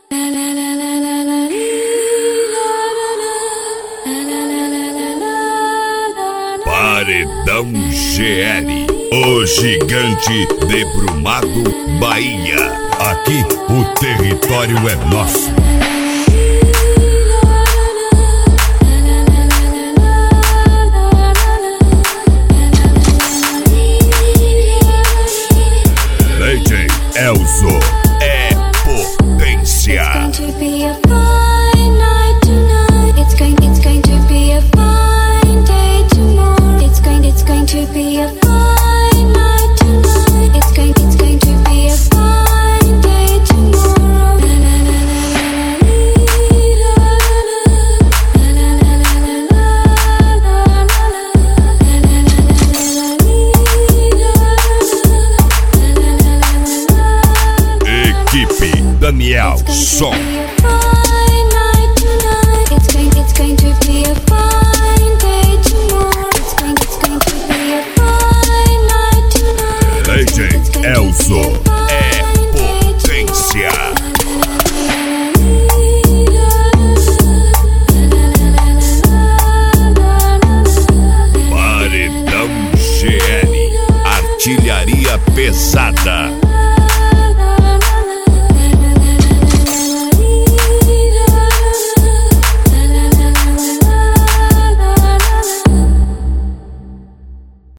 Paredão GL, o gigante de Brumado, Bahia. Aqui o território é nosso. DJ Elzo é potência. Equipe Daniel Som. DJ Elzo é potência. Paredão GL, artilharia pesada.